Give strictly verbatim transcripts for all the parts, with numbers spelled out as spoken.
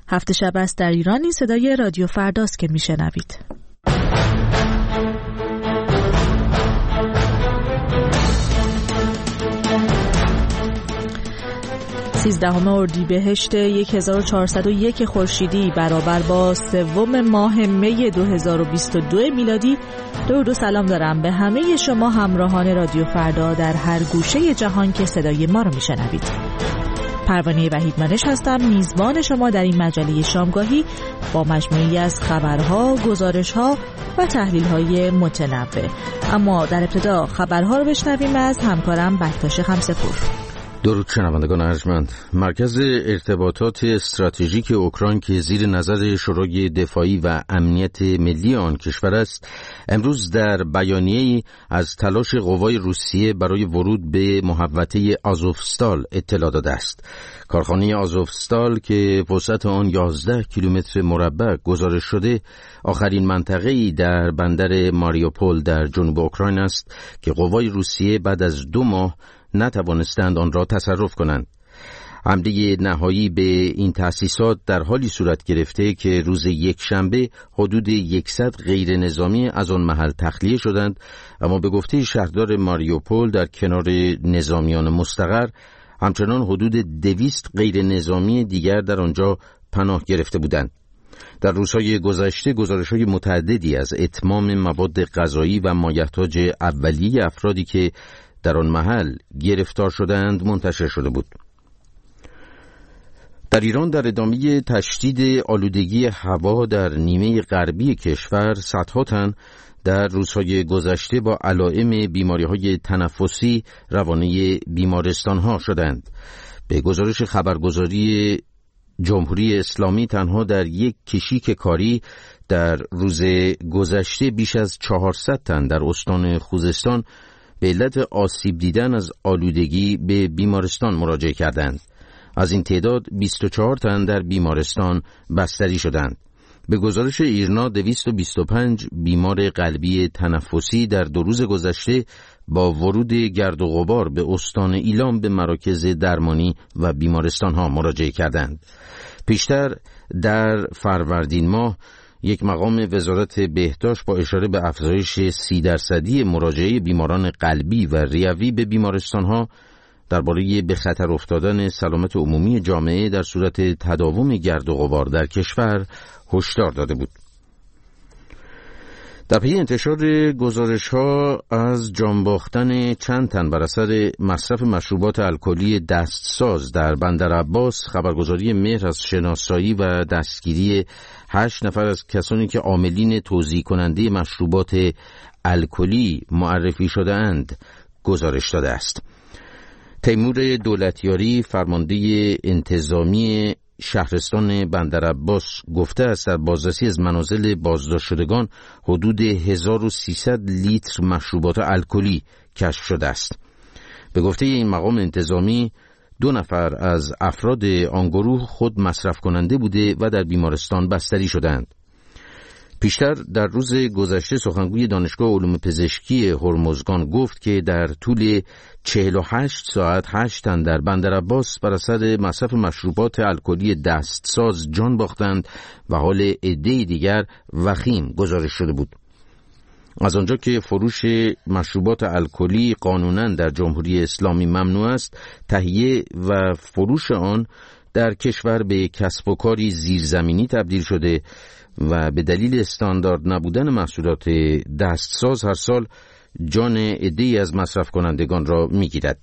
هفت شب است در ایران. این صدای رادیو فرداست که میشنوید. سیزدهم اردیبهشت هزار و چهارصد و یک خورشیدی برابر با سوم ماه می دو هزار و بیست و دو میلادی. درود و سلام دارم به همه شما همراهان رادیو فردا در هر گوشه جهان که صدای ما رو میشنوید. پروانه وحیدمنش هستم، میزبان شما در این مجله شامگاهی با مجموعی از خبرها، گزارشها و تحلیل‌های متنوع. اما در ابتدا خبرها رو بشنویم از همکارم بکتاش خمسه‌پور. درود شنوندگان ارجمند. مرکز ارتباطات استراتژیک اوکراین که زیر نظر شورای دفاعی و امنیت ملی آن کشور است، امروز در بیانیه‌ای از تلاش قوای روسیه برای ورود به محوطه آزوفستال اطلاع داده است. کارخانه آزوفستال که وسعت آن یازده کیلومتر مربع گزارش شده، آخرین منطقه‌ای در بندر ماریوپول در جنوب اوکراین است که قوای روسیه بعد از دو ماه نتوانستند آن را تصرف کنند. حمله نهایی به این تأسیسات در حالی صورت گرفته که روز یکشنبه حدود صد غیر نظامی از آن محل تخلیه شدند، اما به گفته شهردار ماریوپول در کنار نظامیان مستقر همچنان حدود دویست غیر نظامی دیگر در آنجا پناه گرفته بودند. در روزهای گذشته گزارش‌های متعددی از اتمام مواد غذایی و مایحتاج اولیه افرادی که در آن محل گرفتار شدند منتشر شده بود. در ایران در ادامه تشدید آلودگی هوا در نیمه غربی کشور، صدها تن در روزهای گذشته با علائم بیماری‌های تنفسی روانه بیمارستان‌ها شدند. به گزارش خبرگزاری جمهوری اسلامی تنها در یک کشیک کاری در روز گذشته بیش از چهارصد تن در استان خوزستان به علت آسیب دیدن از آلودگی به بیمارستان مراجعه کردند. از این تعداد بیست و چهار تن در بیمارستان بستری شدند. به گزارش ایرنا دویست و بیست و پنج بیمار قلبی تنفسی در دو روز گذشته با ورود گرد و غبار به استان ایلام به مراکز درمانی و بیمارستان ها مراجعه کردند. پیشتر در فروردین ماه یک مقام وزارت بهداشت با اشاره به افزایش سی درصدی مراجعه بیماران قلبی و ریوی به بیمارستان‌ها درباره به خطر افتادن سلامت عمومی جامعه در صورت تداوم گرد و غبار در کشور هشدار داده بود. در پی انتشار گزارش‌ها از جان باختن چند تن بر اثر مصرف مشروبات الکلی دستساز در بندرعباس، خبرگزاری مهر از شناسایی و دستگیری هشت نفر از کسانی که عاملین توزیع کننده مشروبات الکلی معرفی شده اند گزارش داده است. تیمور دولتیاری، فرمانده انتظامی شهرستان بندرعباس، گفته است در بازرسی از منازل بازداشت شدگان حدود هزار و سیصد لیتر مشروبات الکلی کشف شده است. به گفته این مقام انتظامی، دو نفر از افراد آن گروه خود مصرف کننده بوده و در بیمارستان بستری شدند. پیشتر در روز گذشته سخنگوی دانشگاه علوم پزشکی هرمزگان گفت که در طول چهل و هشت ساعت هشت تن در بندرعباس بر اثر مصرف مشروبات الکلی دستساز جان باختند و حال عده دیگر وخیم گزارش شده بود. از آنجا که فروش مشروبات الکلی قانوناً در جمهوری اسلامی ممنوع است، تهیه و فروش آن در کشور به کسب و کاری زیرزمینی تبدیل شده و به دلیل استاندارد نبودن محصولات دستساز هر سال جان عده‌ای از مصرف کنندگان را می‌گیرد.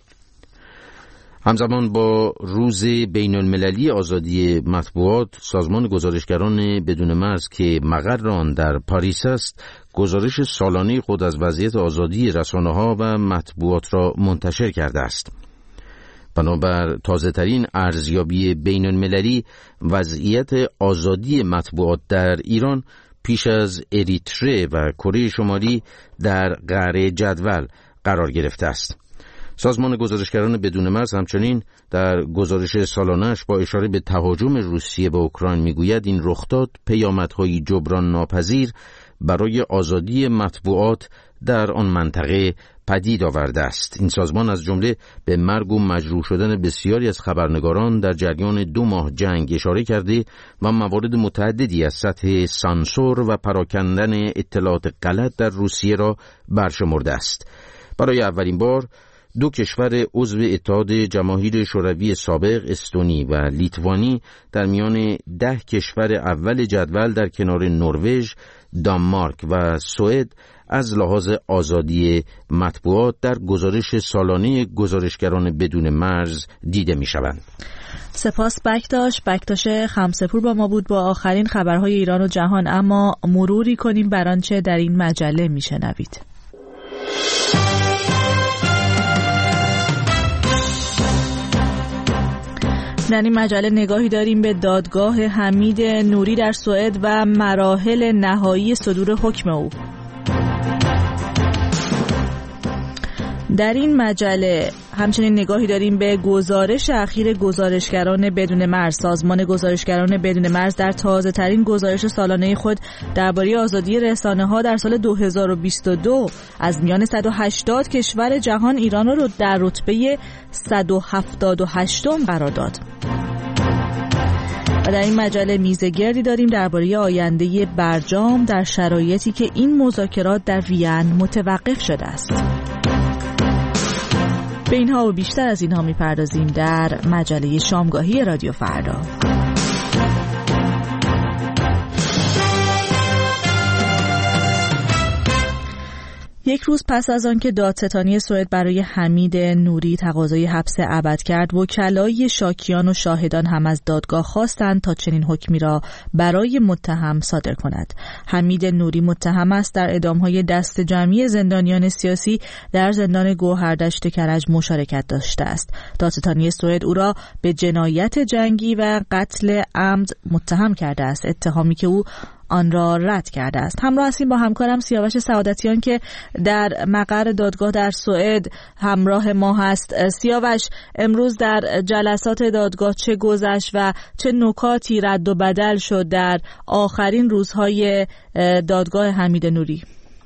همزمان با روز بین المللی آزادی مطبوعات، سازمان گزارشگران بدون مرز که مقر آن در پاریس است، گزارش سالانه خود از وضعیت آزادی رسانه‌ها و مطبوعات را منتشر کرده است. بنابر تازه‌ترین ارزیابی بین المللی، وضعیت آزادی مطبوعات در ایران پیش از اریتره و کره شمالی در قعر جدول قرار گرفته است. سازمان گزارشگران بدون مرز همچنین در گزارش سالانه‌اش با اشاره به تهاجم روسیه به اوکراین میگوید این رخداد پیامدهای جبران ناپذیر برای آزادی مطبوعات در آن منطقه پدید آورده است. این سازمان از جمله به مرگ و مجروح شدن بسیاری از خبرنگاران در جریان دو ماه جنگ اشاره کرده و موارد متعددی از سطح سانسور و پراکندن اطلاعات غلط در روسیه را برشمرده است. برای اولین بار دو کشور عضو اتحاد جماهیر شوروی سابق استونی و لیتوانی در میان ده کشور اول جدول در کنار نروژ، دانمارک و سوئد از لحاظ آزادی مطبوعات در گزارش سالانه گزارشگران بدون مرز دیده می شوند. سپاس بکتاش. بکتاش خمسپور با ما بود با آخرین خبرهای ایران و جهان. اما مروری کنیم بر آنچه در این مجله می شنوید. در این مجله نگاهی داریم به دادگاه حمید نوری در سوئد و مراحل نهایی صدور حکم او. در این مجله همچنین نگاهی داریم به گزارش اخیر گزارشگران بدون مرز. سازمان گزارشگران بدون مرز در تازه ترین گزارش سالانه خود درباره آزادی رسانه ها در سال دو هزار و بیست و دو از میان صد و هشتاد کشور جهان ایران را در رتبه صد و هفتاد و هشتم قرار داد. و در این مجله میزه گردی داریم درباره آینده برجام در شرایطی که این مذاکرات در وین متوقف شده است. به اینها و بیشتر از اینها میپردازیم در مجله شامگاهی رادیو فردا. یک روز پس از آن که دادستانی سوئد برای حمید نوری تقاضای حبس ابد کرد، وکلای شاکیان و شاهدان هم از دادگاه خواستند تا چنین حکمی را برای متهم صادر کند. حمید نوری متهم است در اعدام‌های دست جمعی زندانیان سیاسی در زندان گوهردشت کرج مشارکت داشته است. دادستانی سوئد او را به جنایت جنگی و قتل عمد متهم کرده است، اتهامی که او آن را رد کرده است. همراه هستیم با همکارم سیاوش سعادتیان که در مقر دادگاه در سوئد همراه ما هست. سیاوش، امروز در جلسات دادگاه چه گذشت و چه نکاتی رد و بدل شد در آخرین روزهای دادگاه حمید نوری؟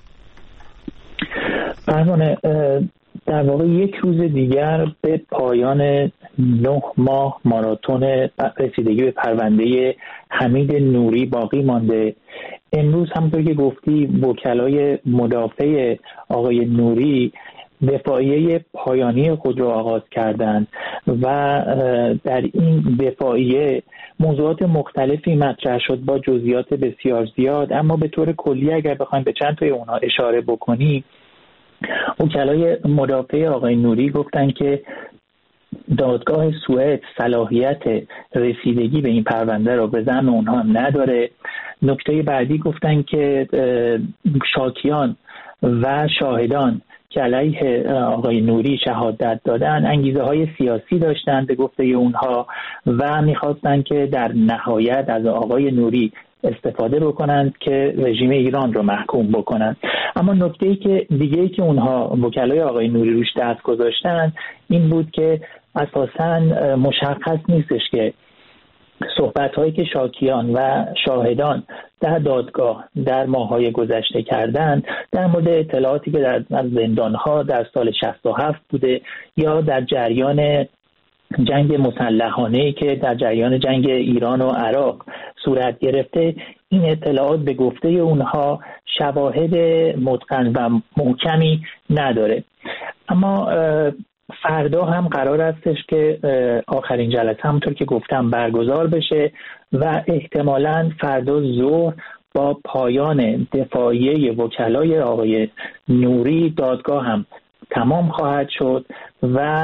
پروانه، در واقع یک روز دیگر به پایان نه ماه ماراتون رسیدگی به پرونده حمید نوری باقی مانده. امروز همونطور که گفتی وکلای مدافع آقای نوری دفاعیه پایانی خود را آغاز کردند و در این دفاعیه موضوعات مختلفی مطرح شد با جزئیات بسیار زیاد، اما به طور کلی اگر بخوایم به چند تای اونها اشاره بکنیم، وکلای مدافع آقای نوری گفتن که دادگاه سوئد صلاحیت رسیدگی به این پرونده را به ذمه اونها نداره. نکته بعدی گفتن که شاکیان و شاهدان که علیه آقای نوری شهادت دادن انگیزه های سیاسی داشتن به گفته اونها و میخواستن که در نهایت از آقای نوری استفاده بکنند که رژیم ایران رو محکوم بکنند. اما نکته‌ای که دیگه‌ای که اونها وکلای آقای نوری روش دست گذاشتن این بود که اساساً مشخص نیستش که صحبت‌هایی که شاکیان و شاهدان در دادگاه در ماه‌های گذشته کردند در مورد اطلاعاتی که در زندان‌ها در سال شصت و هفت بوده یا در جریان جنگ مسلحانه‌ای که در جریان جنگ ایران و عراق صورت گرفته، این اطلاعات به گفته اونها شواهد متقن و محکمی نداره. اما فردا هم قرار استش که آخرین جلسه همونطور که گفتم برگزار بشه و احتمالاً فردا ظهر با پایان دفاعیه وکلای آقای نوری دادگاه هم تمام خواهد شد و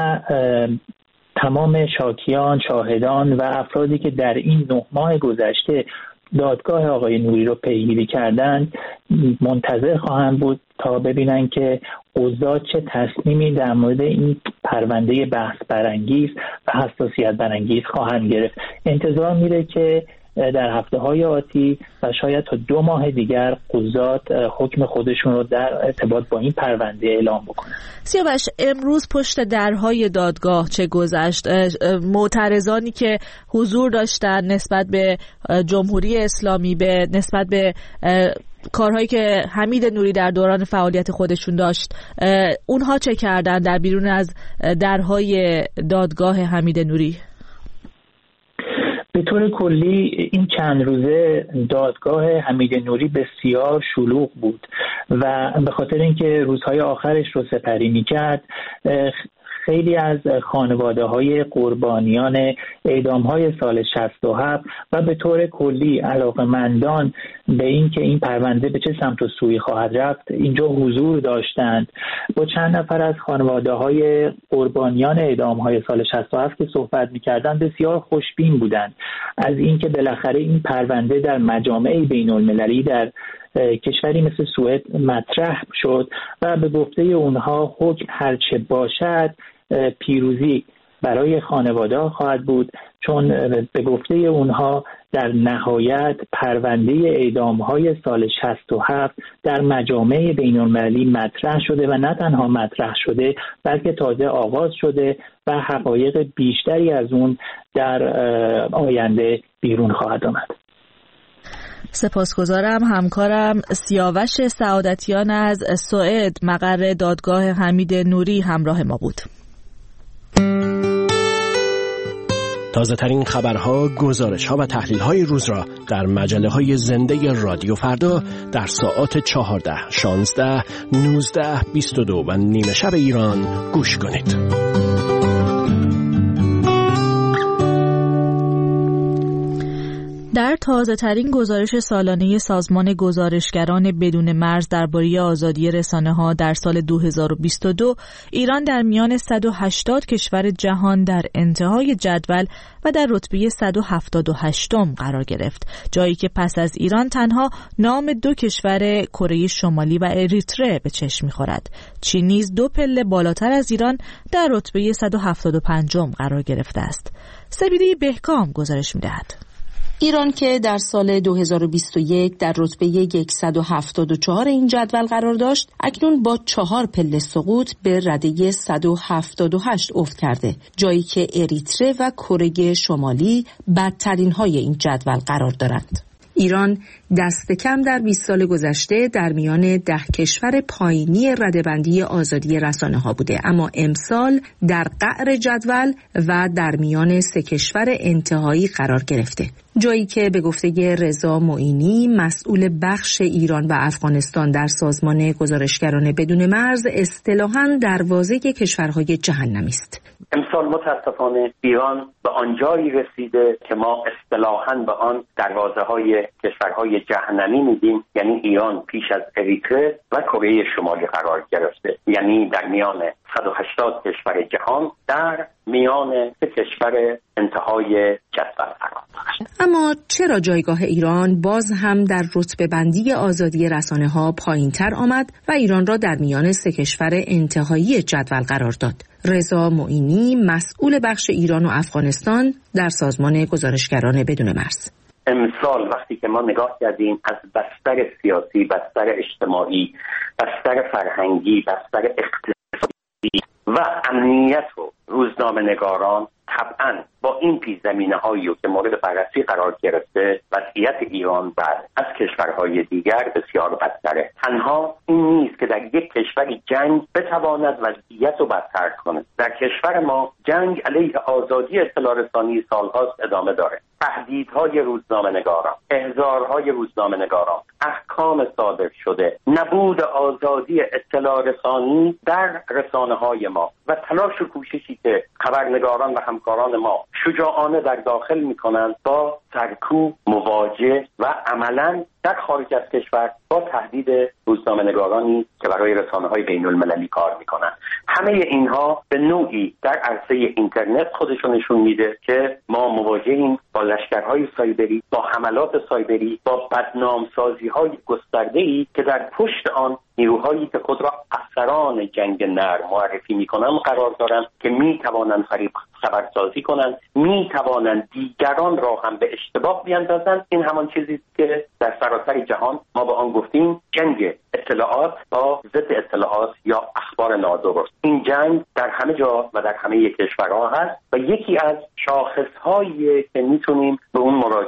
تمام شاکیان، شاهدان و افرادی که در این نه ماه گذشته دادگاه آقای نوری رو پیگیری کردند منتظر خواهند بود تا ببینن که قضات چه تصمیمی در مورد این پرونده بحث برانگیز و حساسیت برانگیز خواهند گرفت. انتظار میره که در هفته‌های آتی و شاید تا دو ماه دیگر قضات حکم خودشون رو در ارتباط با این پرونده اعلام بکنن. سیاوش، امروز پشت درهای دادگاه چه گذشت؟ معترضانی که حضور داشتن نسبت به جمهوری اسلامی، به نسبت به کارهایی که حمید نوری در دوران فعالیت خودشون داشت، اونها چه کردن در بیرون از درهای دادگاه حمید نوری؟ به طور کلی این چند روزه دادگاه حمید نوری بسیار شلوغ بود و به خاطر اینکه روزهای آخرش رو سپری می‌کرد، خیلی از خانواده‌های قربانیان اعدام‌های سال شصت و هفت و به طور کلی علاقه‌مندان به این که این پرونده به چه سمت و سوی خواهد رفت اینجا حضور داشتند. با چند نفر از خانواده‌های قربانیان اعدام‌های سال شصت و هفت که صحبت می‌کردند بسیار خوشبین بودند از اینکه بالاخره این پرونده در مجامع بین‌المللی در کشوری مثل سوئد مطرح شد و به گفته اونها حکم هرچه باشد پیروزی برای خانواده خواهد بود، چون به گفته اونها در نهایت پرونده اعدام‌های سال شصت و هفت در مجامع بین‌المللی مطرح شده و نه تنها مطرح شده بلکه تازه آغاز شده و حقایق بیشتری از اون در آینده بیرون خواهد آمد. سپاسگزارم. همکارم سیاوش سعادتیان از سوئد مقر دادگاه حمید نوری همراه ما بود. تازه ترین خبرها، گزارش‌ها و تحلیل‌های روز را در مجله‌های زنده رادیو فردا در ساعات چهارده، شانزده، نوزده، بیست و دو و نیمه شب ایران گوش کنید. در تازه ترین گزارش سالانه سازمان گزارشگران بدون مرز درباره آزادی رسانه‌ها در سال دو هزار و بیست و دو، ایران در میان صد و هشتاد کشور جهان در انتهای جدول و در رتبه صد و هفتاد و هشتم قرار گرفت، جایی که پس از ایران تنها نام دو کشور کره شمالی و اریتره به چشم می‌خورد. چین نیز دو پله بالاتر از ایران در رتبه صد و هفتاد و پنجم قرار گرفته است. سبیده بهکام گزارش می‌دهد. ایران که در سال دو هزار و بیست و یک در رتبه صد و هفتاد و چهار این جدول قرار داشت، اکنون با چهار پله سقوط به رده صد و هفتاد و هشت افت کرده، جایی که اریتره و کره شمالی بدترین های این جدول قرار دارند. ایران دست کم در بیست سال گذشته در میان ده کشور پایینی رده‌بندی آزادی رسانه‌ها بوده، اما امسال در قعر جدول و در میان سه کشور انتهایی قرار گرفته، جایی که به گفته رضا معینی مسئول بخش ایران و افغانستان در سازمان گزارشگران بدون مرز اصطلاحاً دروازه کشورهای جهنمی است. امسال متاسفانه ایران به آنجایی رسیده که ما اصطلاحاً به آن دروازه‌های کشورهای جهنمی میدیم، یعنی ایران پیش از اریتره و کره شمالی قرار گرفته، یعنی در میان صد و هشتاد کشور جهان در میان سه کشور انتهای جدول قرار دارد. اما چرا جایگاه ایران باز هم در رتبه بندی آزادی رسانه‌ها پایین‌تر آمد و ایران را در میان سه کشور انتهایی جدول قرار داد؟ رضا معینی مسئول بخش ایران و افغانستان در سازمان گزارشگران بدون مرز: امسال وقتی که ما نگاه کردیم از بستر سیاسی، بستر اجتماعی، بستر فرهنگی، بستر اقتصادی و امنیت و روزنامه‌نگاران، طبعاً با این پیش زمینه هایی که مورد بررسی قرار گرفته وضعیت ایران بعد از کشورهای دیگر بسیار بدتره. تنها این نیست که در یک کشوری جنگ بتواند وضعیت رو بدتر کنه. در کشور ما جنگ علیه آزادی اطلاع رسانی سالهاست ادامه داره. تهدیدهای روزنامه‌نگاران، احضارهای روزنامه‌نگاران، احکام صادر شده، نبود آزادی اطلاع رسانی در رسانه‌های ما و تلاش و کوششی که خبرنگاران و همکاران ما شجاعانه در داخل می‌کنند با سرکوب مواجه و عملاً در خارج از کشور با تهدید روزنامه‌نگارانی که برای رسانه‌های بین‌المللی کار می‌کنند. همه اینها به نوعی در عرصه اینترنت خودشون نشون میده که ما مواجهیم با لشکرهای سایبری، با حملات سایبری، با بدنامسازی‌های گسترده‌ای که در پشت آن نیروهایی که خود را افسران جنگ نرم معرفی می‌کنند قرار دارند که می‌توانند فریب خبرسازی کنند، می‌توانند دیگران را هم به اشتباه بیاندازند. این همان چیزی است که در سراسر جهان ما به آن گفتیم جنگ اطلاعات با ضد اطلاعات یا اخبار نادرست. این جنگ در همه جا و در همه کشورها هست و یکی از شاخص‌هایی که میتونیم به اون مراجعه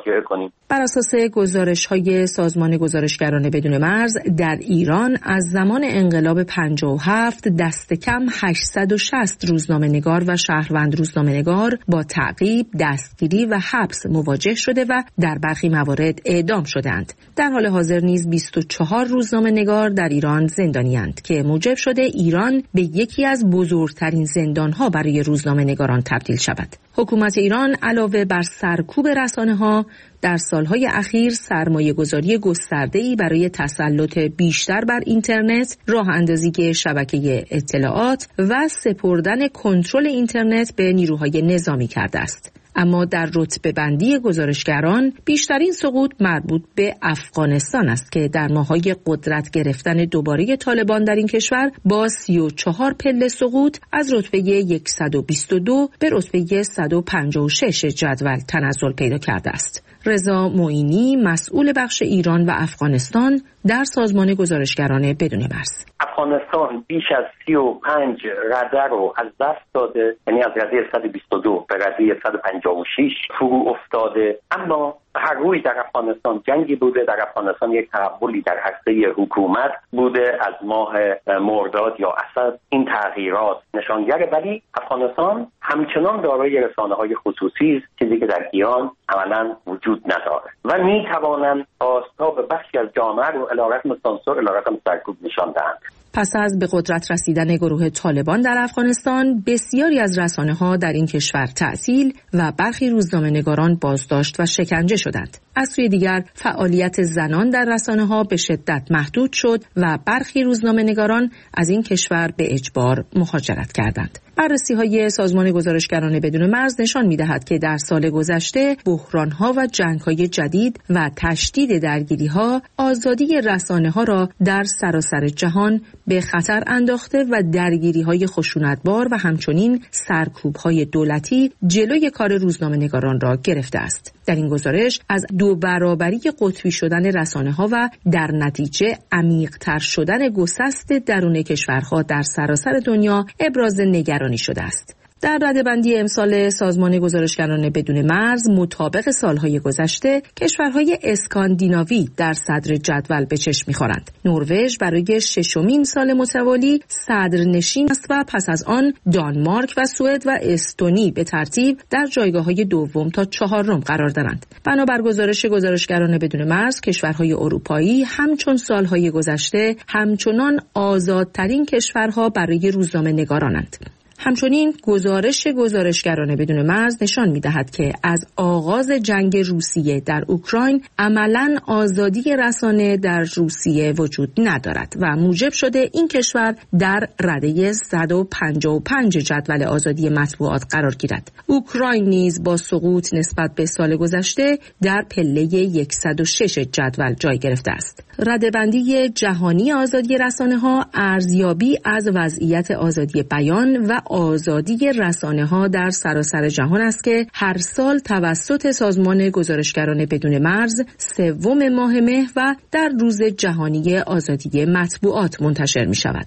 مراجعه کنیم. بر اساس گزارش‌های سازمان گزارشگران بدون مرز، در ایران از زمان انقلاب پنجاه و هفت دست کم هشتصد و شصت روزنامه‌نگار و شهروند روزنامه‌نگار با تعقیب، دستگیری و حبس مواجه شده و در برخی موارد اعدام شدند. در حال حاضر نیز بیست و چهار روزنامه‌نگار در ایران زندانی‌اند که موجب شده ایران به یکی از بزرگترین زندان‌ها برای روزنامه‌نگاران تبدیل شود. حکومت ایران علاوه بر سرکوب رسانه‌ها در سالهای اخیر سرمایه‌گذاری گسترده‌ای برای تسلط بیشتر بر اینترنت، راه اندازی شبکه اطلاعات و سپردن کنترل اینترنت به نیروهای نظامی کرده است. اما در رتبه بندی گزارشگران بیشترین سقوط مربوط به افغانستان است که در ماه‌های قدرت گرفتن دوباره طالبان در این کشور با سی و چهار پله سقوط از رتبه صد و بیست و دو به رتبه صد و پنجاه و شش جدول تنزل پیدا کرده است. رضا معینی، مسئول بخش ایران و افغانستان در سازمان گزارشگران بدون مرز: افغانستان بیش از سی و پنج رده رو از دست داده، یعنی از رده صد و بیست و دو به رده صد و پنجاه و شش فرو افتاده. اما هر روی در افغانستان جنگی بوده، در افغانستان یک تحولی در عرصه حکومت بوده از ماه مرداد یا اسد. این تغییرات نشانگر، ولی افغانستان همچنان دارای رسانه‌های خصوصی است، چیزی که در ایران عملاً وجود نداره و می‌توانند آستاب بخشی از جامعه رو علیرغم سانسور، علیرغم سرکوب نشان دهند. پس از به قدرت رسیدن گروه طالبان در افغانستان، بسیاری از رسانه‌ها در این کشور تعطیل و برخی روزنامه‌نگاران بازداشت و شکنجه شدند. از سوی دیگر فعالیت زنان در رسانه‌ها به شدت محدود شد و برخی روزنامه‌نگاران از این کشور به اجبار مهاجرت کردند. بررسی‌های سازمان گزارشگران بدون مرز نشان می‌دهد که در سال گذشته بحران‌ها و جنگ‌های جدید و تشدید درگیری‌ها آزادی رسانه‌ها را در سراسر جهان به خطر انداخته و درگیری‌های خشونتبار و همچنین سرکوب‌های دولتی جلوی کار روزنامه‌نگاران را گرفته است. در این گزارش از دو برابری قطبی شدن رسانه‌ها و در نتیجه عمیق‌تر شدن گسست درون کشورها در سراسر دنیا ابراز نگرانی شده است. در رده‌بندی امسال سازمان گزارشگران بدون مرز مطابق سالهای گذشته کشورهای اسکاندیناوی در صدر جدول به چشم می‌خورند. نروژ برای ششمین سال متوالی صدرنشین است و پس از آن دانمارک و سوئد و استونی به ترتیب در جایگاه‌های دوم تا چهارم قرار دارند. بنابر گزارش گزارشگران بدون مرز، کشورهای اروپایی همچون سالهای گذشته همچنان آزادترین کشورها برای روزنامه‌نگارانند. همچنین گزارش گزارشگران بدون مرز نشان می‌دهد که از آغاز جنگ روسیه در اوکراین عملاً آزادی رسانه در روسیه وجود ندارد و موجب شده این کشور در رده صد و پنجاه و پنج جدول آزادی مطبوعات قرار گیرد. اوکراین نیز با سقوط نسبت به سال گذشته در پله صد و شش جدول جای گرفته است. رده‌بندی جهانی آزادی رسانه‌ها ارزیابی از وضعیت آزادی بیان و آزادی رسانه‌ها در سراسر جهان است که هر سال توسط سازمان گزارشگران بدون مرز سوم ماه مهر و در روز جهانی آزادی مطبوعات منتشر می شود.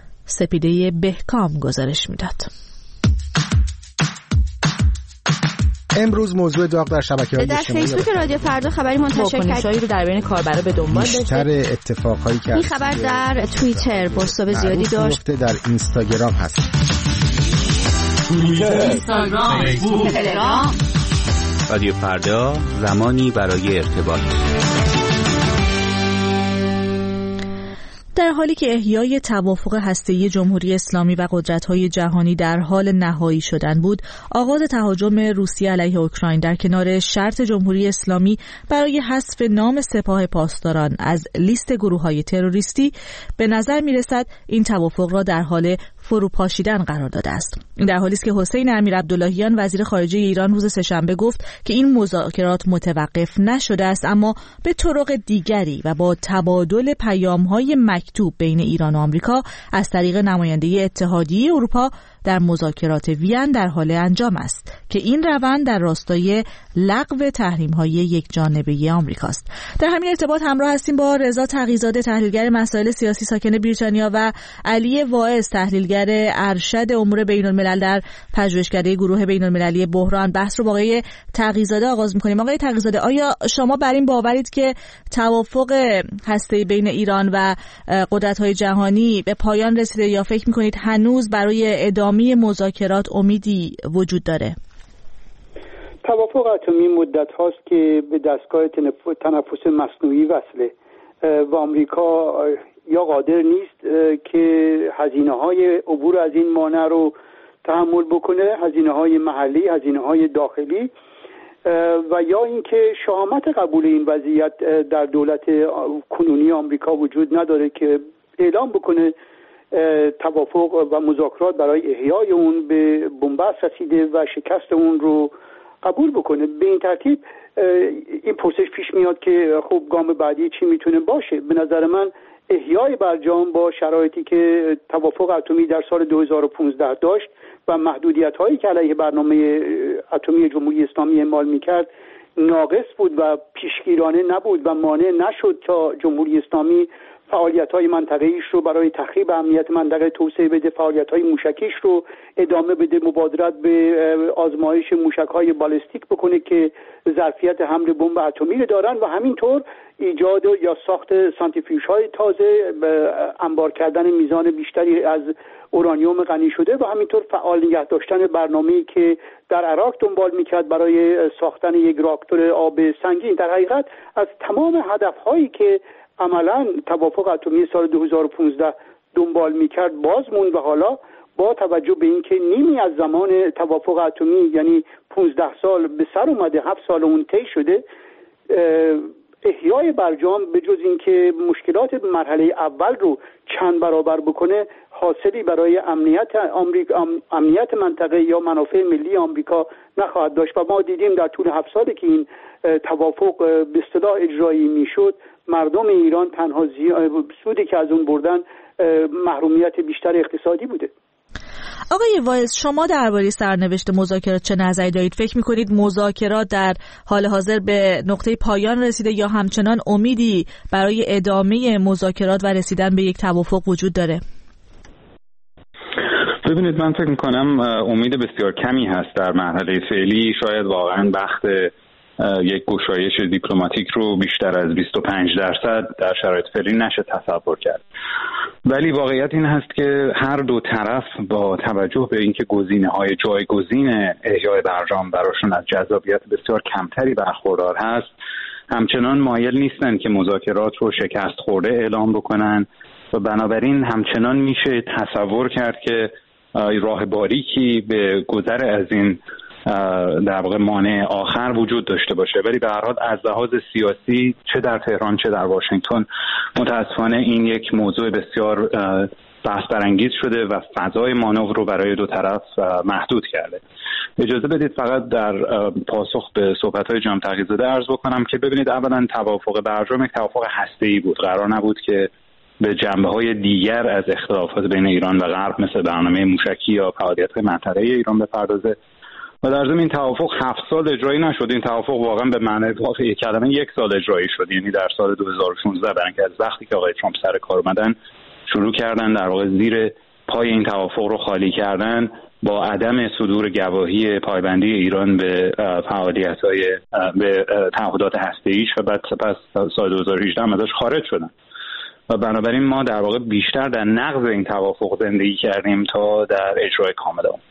سپیده بهکام گزارش می‌داد. امروز موضوع داغ در شبکه‌های اجتماعی در فیسبوک رادیو فردا خبری منتشر کرد. واکنش‌هایی رو در بین کاربرا به دنبال داشت. بیشتر اتفاقایی که این خبر در توییتر بازتاب زیادی داشت. در اینستاگرام هست. توییتر، اینستاگرام، فیسبوک، تلگرام. رادیو فردا، زمانی برای ارتباط. در حالی که احیای توافق هسته‌ای جمهوری اسلامی و قدرت‌های جهانی در حال نهایی شدن بود، آغاز تهاجم روسیه علیه اوکراین در کنار شرط جمهوری اسلامی برای حذف نام سپاه پاسداران از لیست گروه‌های تروریستی به نظر می‌رسد این توافق را در حال فروپاشیدن قرار داده است. این در حالی است که حسین امیرعبداللهیان وزیر خارجه ایران روز سه‌شنبه گفت که این مذاکرات متوقف نشده است، اما به طرق دیگری و با تبادل پیام‌های مکتوب بین ایران و آمریکا از طریق نماینده اتحادیه اروپا در مذاکرات وین در حال انجام است که این روند در راستای لغو تحریم‌های یکجانبه آمریکاست. در همین ارتباط همراه هستیم با رضا تقی‌زاده، تحلیلگر مسائل سیاسی ساکن بریتانیا، و علی واعظ، تحلیلگر ارشد امور بین‌الملل در پژوهشکده گروه بین‌المللی بحران. بحث رو با آقای تقی‌زاده آغاز می‌کنیم. آقای تقی‌زاده، آیا شما بر این باورید که توافق هسته‌ای بین ایران و قدرت‌های جهانی به پایان رسیده، یا فکر می‌کنید هنوز برای ادامه مذاکرات امیدی وجود داره؟ توافق اتمی مدت هاست که به دستگاه تنفس مصنوعی وصله و آمریکا یا قادر نیست که هزینه های عبور از این مانع رو تحمل بکنه، هزینه های محلی، هزینه های داخلی، و یا اینکه شهامت قبول این وضعیت در دولت کنونی آمریکا وجود نداره که اعلام بکنه توافق و مذاکرات برای احیای اون به بنبست رسیده و شکست اون رو قبول بکنه. به این ترتیب این پرسش پیش میاد که خب گام بعدی چی میتونه باشه؟ به نظر من احیای برجام با شرایطی که توافق اتمی در سال دو هزار و پانزده داشت و محدودیت هایی که علیه برنامه اتمی جمهوری اسلامی اعمال میکرد ناقص بود و پیشگیرانه نبود و مانع نشد تا جمهوری اسلامی فعالیت‌های منطقه‌ایش رو برای تخریب امنیت منطقه توسعه بده، فعالیت‌های موشکیش رو ادامه بده، مبادرت به آزمایش موشک‌های بالستیک بکنه که ظرفیت حمل بمب اتمی رو دارن، و همینطور ایجاد یا ساخت سانتریفیوژهای تازه، انبار کردن میزان بیشتری از اورانیوم غنی شده، و همینطور فعال نگه داشتن برنامه‌ای که در عراق دنبال می‌کرد برای ساختن یک راکتور آب سنگین. در حقیقت از تمام هدف‌هایی که عملاً توافق اتمی سال دو هزار و پانزده دنبال میکرد باز موند، و حالا با توجه به اینکه نیمی از زمان توافق اتمی یعنی پانزده سال به سر اومده، هفت سال اون طی شده، احیای برجام به جز اینکه مشکلات مرحله اول رو چند برابر بکنه، حاصلی برای امنیت آمریکا، امنیت منطقه یا منافع ملی آمریکا نخواهد داشت. و ما دیدیم در طول هفت سالی که این توافق به اصطلاح اجرایی میشد، مردم ایران تنها سودی که از اون بردن محرومیت بیشتر اقتصادی بوده. آقای واعظ، شما درباره سرنوشت مذاکرات چه نظری دارید؟ فکر می‌کنید مذاکرات در حال حاضر به نقطه پایان رسیده یا همچنان امیدی برای ادامه مذاکرات و رسیدن به یک توافق وجود داره؟ ببینید، من فکر می‌کنم امید بسیار کمی هست در مرحله فعلی. شاید واقعاً بخت یک گشایش دیپلماتیک رو بیشتر از بیست و پنج درصد در شرایط فعلی نشه تصور کرد. ولی واقعیت این هست که هر دو طرف با توجه به اینکه گزینه‌های جایگزین احیای برجام براشون از جذابیت بسیار کمتری برخوردار هست، همچنان مایل نیستن که مذاکرات رو شکست خورده اعلام بکنن، و بنابراین همچنان میشه تصور کرد که راه باریکی به گذر از این در واقع مانع آخر وجود داشته باشه. ولی به هر حال از لحاظ سیاسی چه در تهران چه در واشنگتن متاسفانه این یک موضوع بسیار بحث برانگیز شده و فضای مانور رو برای دو طرف محدود کرده. اجازه بدید فقط در پاسخ به صحبت‌های جناب تقی‌زاده عرض بکنم که ببینید، اولا توافق برجام یک توافق هسته‌ای بود، قرار نبود که به جنبه‌های دیگر از اختلافات بین ایران و غرب مثل برنامه موشکی یا فعالیت‌های منطقه‌ای ایران بپردازه. و در ضمن این توافق هفت سال اجرایی نشد. این توافق واقعا به معنای واقعی کلمه یک سال اجرایی شد، یعنی در سال دو هزار و شانزده، برای اینکه از وقتی که آقای ترامپ سر کار اومدن شروع کردن در واقع زیر پای این توافق رو خالی کردن با عدم صدور گواهی پایبندی ایران به فعالیت‌های به تعهدات هسته‌ایش، و بعد سپس سال دو هزار و هجده هم ازش خارج شدن. و بنابراین ما در واقع بیشتر در نقض این توافق زندگی کردیم تا در اجرای کامل اون.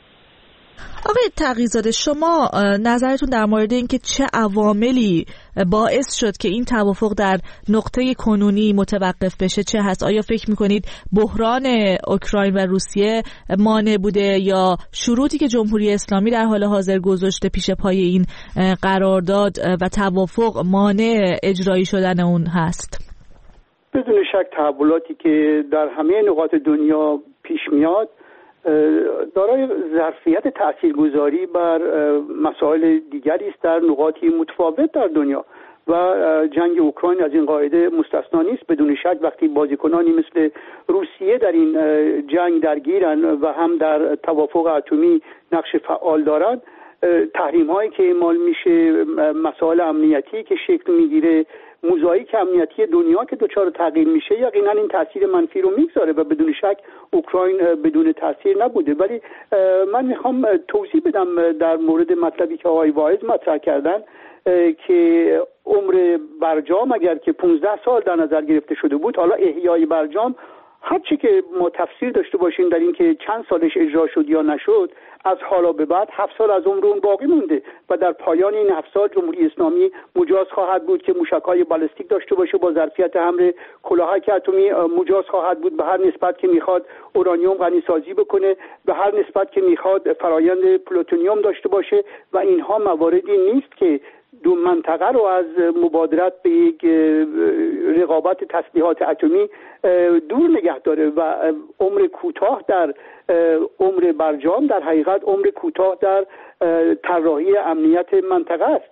آقای تقی‌زاده، شما نظرتون در مورد اینکه چه عواملی باعث شد که این توافق در نقطه کنونی متوقف بشه چه هست؟ آیا فکر میکنید بحران اوکراین و روسیه مانع بوده، یا شروطی که جمهوری اسلامی در حال حاضر گذاشته پیش پای این قرارداد و توافق مانع اجرایی شدن اون هست؟ بدون شک تحولاتی که در همه نقاط دنیا پیش میاد دارای ظرفیت تاثیرگذاری بر مسائل دیگری است در نقاطی متفاوت در دنیا. و جنگ اوکراین از این قاعده مستثنا نیست. بدون شک وقتی بازیکنانی مثل روسیه در این جنگ درگیرن و هم در توافق اتمی نقش فعال دارن، تحریم هایی که اعمال میشه، مسائل امنیتی که شکل میگیره، موزاییک امنیتی دنیا که دچار تغییر میشه، یقینا این تاثیر منفی رو میگذاره و بدون شک اوکراین بدون تاثیر نبوده. ولی من میخوام توضیح بدم در مورد مطلبی که آقای واعظ مطرح کردن که عمر برجام اگر که پانزده سال در نظر گرفته شده بود، حالا احیای برجام هرچی که ما تفسیر داشته باشیم در این که چند سالش اجرا شد یا نشد، از حالا به بعد هفت سال از عمر اون باقی مونده و در پایان این هفت سال جمهوری اسلامی مجاز خواهد بود که موشک‌های بالستیک داشته باشه با ظرفیت حمل کلاهک اتمی، مجاز خواهد بود به هر نسبت که میخواد اورانیوم غنیسازی بکنه، به هر نسبت که میخواد فرایند پلوتونیوم داشته باشه و اینها مواردی نیست که دو منطقه رو از مبادرت به یک رقابت تسلیحات اتمی دور نگه داره و عمر کوتاه در عمر برجام در حقیقت عمر کوتاه در طراحی امنیت منطقه است.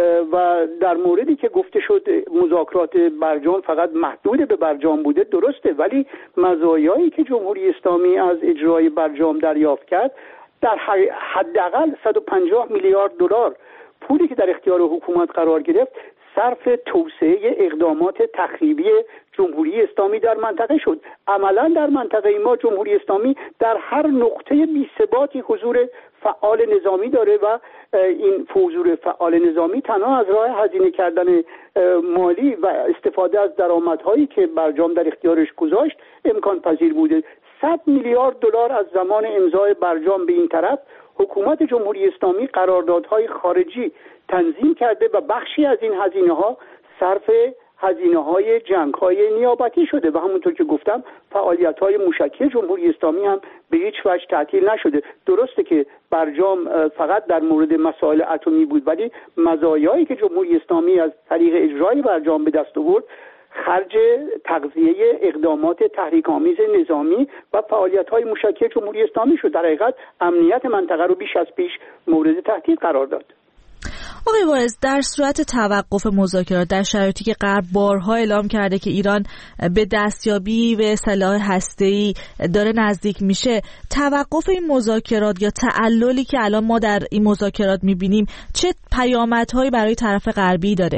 و در موردی که گفته شد مذاکرات برجام فقط محدود به برجام بوده، درسته، ولی مزایایی که جمهوری اسلامی از اجرای برجام دریافت کرد در حداقل صد و پنجاه میلیارد دلار پولی که در اختیار حکومت قرار گرفت صرف توسعه اقدامات تخریبی جمهوری اسلامی در منطقه شد. عملا در منطقه ما جمهوری اسلامی در هر نقطه بی‌ثباتی حضور فعال نظامی داره و این حضور فعال نظامی تنها از راه هزینه کردن مالی و استفاده از درآمدهایی که برجام در اختیارش گذاشت امکان پذیر بوده. صد میلیارد دلار از زمان امضای برجام به این طرف حکومت جمهوری اسلامی قراردادهای خارجی تنظیم کرده و بخشی از این هزینه‌ها صرف هزینه‌های جنگ‌های نیابتی شده و همونطور که گفتم فعالیت‌های موشکی جمهوری اسلامی هم به هیچ وجه تعطیل نشده. درسته که برجام فقط در مورد مسائل اتمی بود، ولی مزایایی که جمهوری اسلامی از طریق اجرای برجام به دست آورد خرج تغذیه اقدامات تحریک‌آمیز نظامی و فعالیت‌های موشکی جمهوری اسلامی شد. در حقیقت امنیت منطقه رو بیش از پیش مورد تهدید قرار داد. آقای واعظ، در صورت توقف مذاکرات در شرایطی که غرب بارها اعلام کرده که ایران به دستیابی به سلاح هسته‌ای داره نزدیک میشه، توقف این مذاکرات یا تعللی که الان ما در این مذاکرات میبینیم چه پیامدهایی برای طرف غربی داره؟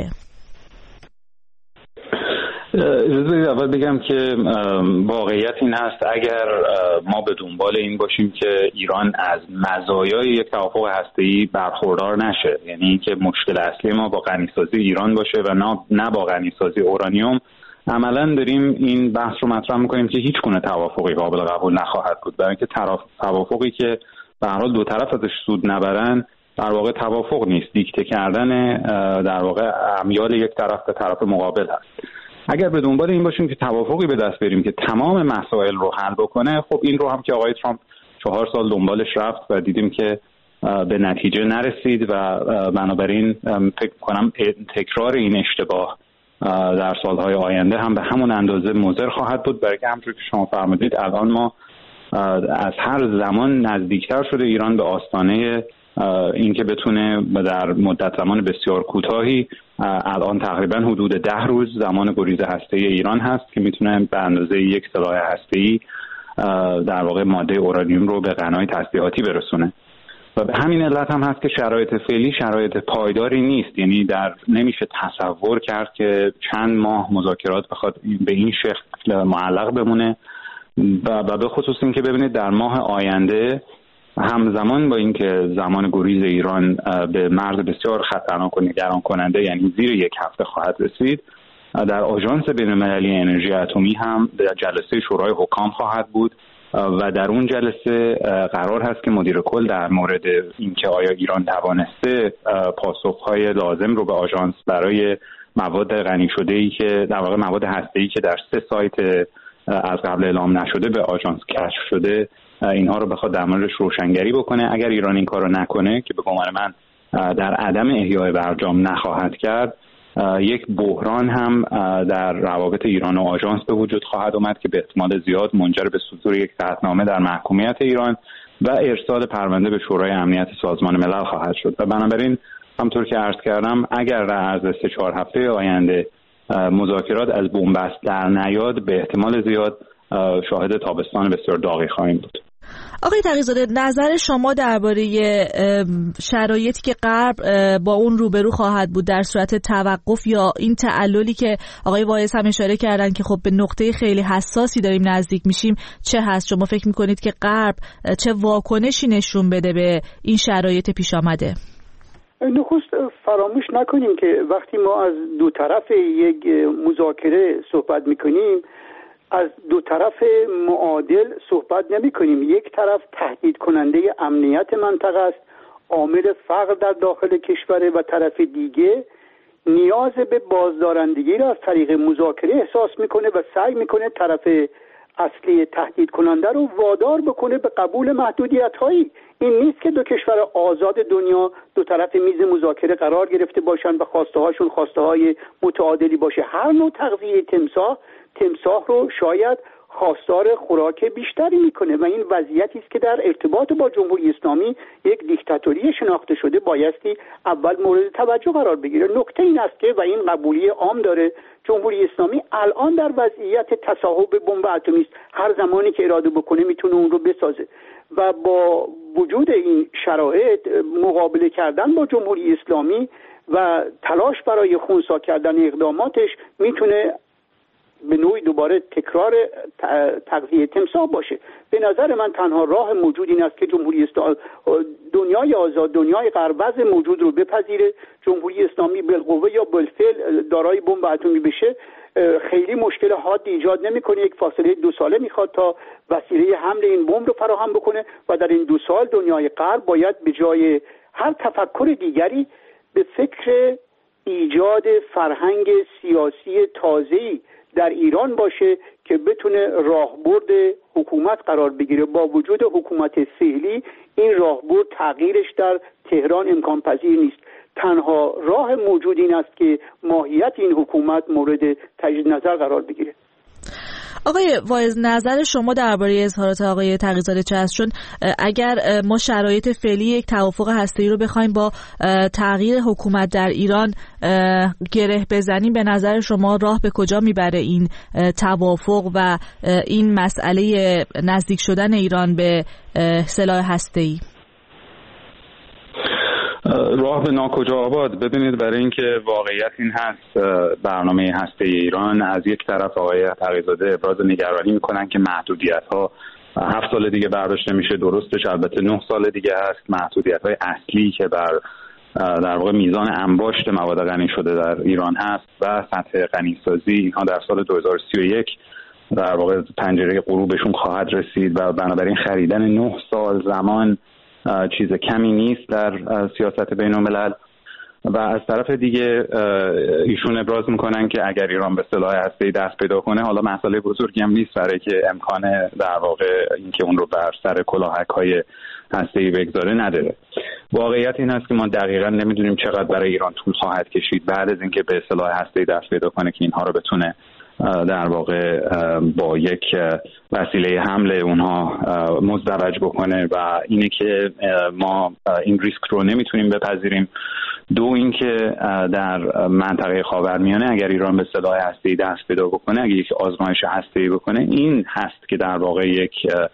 اجازه بدید اول بگم که واقعیت این هست اگر ما به دنبال این باشیم که ایران از مزایای یک توافق هسته‌ای برخوردار نشه، یعنی اینکه مشکل اصلی ما با غنیسازی ایران باشه و نه با غنیسازی اورانیوم، عملاً داریم این بحث رو مطرح می‌کنیم که هیچ گونه توافقی قابل قبول نخواهد بود، برای اینکه توافقی که به هر حال دو طرف ازش سود نبرن در واقع توافق نیست، دیکته کردن در واقع امیال یک طرف به طرف مقابل هست. اگر به دنبال این باشیم که توافقی به دست بریم که تمام مسائل رو حل بکنه، خب این رو هم که آقای ترامپ چهار سال دنبالش رفت و دیدیم که به نتیجه نرسید و بنابراین فکر کنم تکرار این اشتباه در سالهای آینده هم به همون اندازه مضر خواهد بود، برای که همونطور که شما فرمودید الان ما از هر زمان نزدیکتر شده ایران به آستانه این که بتونه در مدت زمان بسیار کوتاهی، الان تقریبا حدود ده روز زمان گریز هسته‌ای ایران هست که میتونه به اندازه یک سلاح هسته‌ای در واقع ماده اورانیوم رو به غنای تسلیحاتی برسونه و به همین علت هم هست که شرایط فعلی شرایط پایداری نیست، یعنی در نمیشه تصور کرد که چند ماه مذاکرات بخواد به این شکل معلق بمونه و به خصوص این که ببینید در ماه آینده همزمان با اینکه زمان گریز ایران به مرز بسیار خطرناک و نگران کننده یعنی زیر یک هفته خواهد رسید، در آژانس بین‌المللی انرژی اتمی هم در جلسه شورای حکام خواهد بود و در اون جلسه قرار هست که مدیر کل در مورد اینکه آیا ایران توانسته پاسخ‌های لازم رو به آژانس برای مواد غنی شده‌ای که در واقع مواد هسته‌ای که در سه سایت از قبل اعلام نشده به آژانس کشف شده اینها رو بخواد در موردش روشنگری بکنه. اگر ایران این کارو نکنه که به گمان من در عدم احیای برجام نخواهد کرد، یک بحران هم در روابط ایران و آژانس به وجود خواهد اومد که به احتمال زیاد منجر به صدور یک قطعنامه در محکومیت ایران و ارسال پرونده به شورای امنیت سازمان ملل خواهد شد و بنابراین همطور که عرض کردم اگر در عرض سه چهار هفته آینده مذاکرات از بن‌بست در نیاد، به احتمال زیاد شاهد تابستان بسیار داغی خواهیم بود. آقای تقی‌زاده، نظر شما درباره شرایطی که غرب با اون روبرو خواهد بود در صورت توقف یا این تعللی که آقای واعظ هم اشاره کردن که خب به نقطه خیلی حساسی داریم نزدیک میشیم، چه هست؟ شما فکر میکنید که غرب چه واکنشی نشون بده به این شرایط پیش آمده؟ نخست فراموش نکنیم که وقتی ما از دو طرف یک مذاکره صحبت میکنیم، از دو طرف معادل صحبت نمی کنیم. یک طرف تهدید کننده امنیت منطقه است، عامل فقر در داخل کشور، و طرف دیگه نیاز به بازدارندگی را از طریق مذاکره احساس میکنه و سعی میکنه طرف اصلی تهدید کننده رو وادار بکنه به قبول محدودیت هایی. این نیست که دو کشور آزاد دنیا دو طرف میز مذاکره قرار گرفته باشن و خواسته هاشون خواسته های متعادلی باشه. هر نوع تغذیه تمساح تمساح رو شاید خواستار خوراک بیشتری میکنه و این وضعیتی است که در ارتباط با جمهوری اسلامی یک دیکتاتوری شناخته شده بایستی اول مورد توجه قرار بگیره. نکته این است که و این قبولی عام داره، جمهوری اسلامی الان در وضعیت تصاحب بمب اتمی است. هر زمانی که اراده بکنه میتونه اون رو بسازه و با وجود این شرایط مقابله کردن با جمهوری اسلامی و تلاش برای خنثی کردن اقداماتش میتونه به نوعی دوباره تکرار تغذیه تمساح باشه. به نظر من تنها راه موجود این است که جمهوری اسلامی دنیای آزاد، دنیای غرب موجود رو بپذیره. جمهوری اسلامی بالقوه یا بالفعل دارای بمب اتمی بشه، خیلی مشکل حادی ایجاد نمیکنه. یک فاصله دو ساله میخواد تا وسیله حمل این بمب رو فراهم بکنه و در این دو سال دنیای غرب باید به جای هر تفکر دیگری به فکر ایجاد فرهنگ سیاسی تازه‌ای در ایران باشه که بتونه راهبرد حکومت قرار بگیره. با وجود حکومت فعلی این راهبرد تغییرش در تهران امکان پذیر نیست. تنها راه موجود این است که ماهیت این حکومت مورد تجدید نظر قرار بگیره. آقای واعظ، نظر شما درباره اظهارات آقای تقی‌زاده چه است؟ چون اگر ما شرایط فعلی یک توافق هسته‌ای رو بخوایم با تغییر حکومت در ایران گره بزنیم، به نظر شما راه به کجا میبره این توافق و این مسئله نزدیک شدن ایران به سلاح هسته‌ای؟ راه به ناکجا آباد. ببینید، برای اینکه واقعیت این هست برنامه هسته ایران، از یک طرف آقای تقی‌زاده ابراز نگرانی میکنن که محدودیت ها هفت سال دیگه برداشته میشه. درستش البته نه سال دیگه هست. محدودیت های اصلی که بر در واقع میزان انباشت مواد غنی شده در ایران هست و سطح غنیسازی، اینها در سال دو هزار و سی و یک در واقع پنجره غروبشون خواهد رسید و بنابراین خریدن نه سال زمان چیز کمی نیست در سیاست بین الملل. و از طرف دیگه ایشون ابراز میکنن که اگر ایران به سلاح هسته‌ای دست پیدا کنه، حالا مسئله بزرگی هم نیست برای که امکان در واقع اینکه اون رو بر سر کلاهک‌های هسته‌ای بگذاره نداره. واقعیت این هست که ما دقیقاً نمیدونیم چقدر برای ایران طول خواهد کشید بعد از اینکه به سلاح هسته‌ای دست پیدا کنه که اینها رو بتونه در واقع با یک وسیله حمله اونها مزدوج بکنه و اینه که ما این ریسک رو نمیتونیم بپذیریم. دو اینکه در منطقه خاورمیانه اگر ایران به سلاح هسته‌ای دست پیدا بکنه، اگر یک آزمایش هسته‌ای بکنه، این هست که در واقع یک